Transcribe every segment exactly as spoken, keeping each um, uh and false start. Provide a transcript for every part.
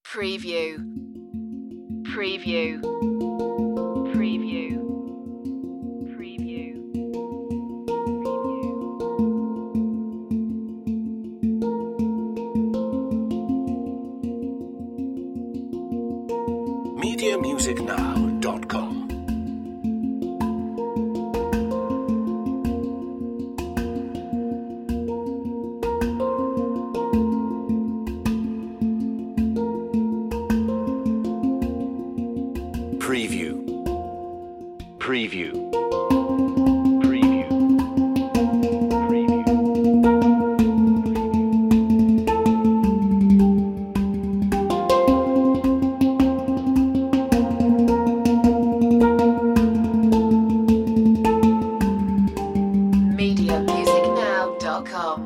Preview. Preview. Preview. Preview. media music now dot com Preview. Preview. Preview. Preview. media music now dot com.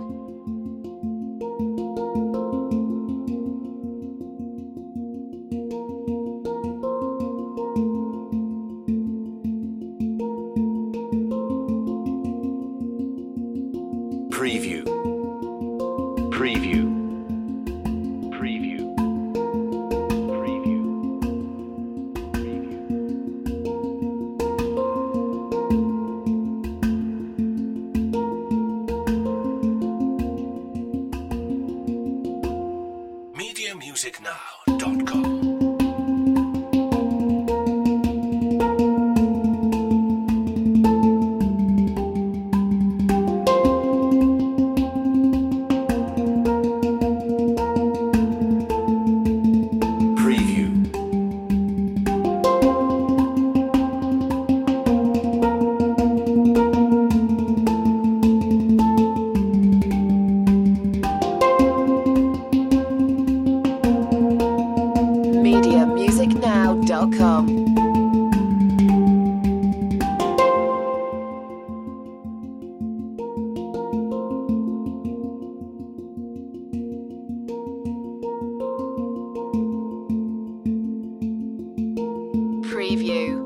Preview. Preview. Preview. Preview. media music now dot com media music now dot com. Preview.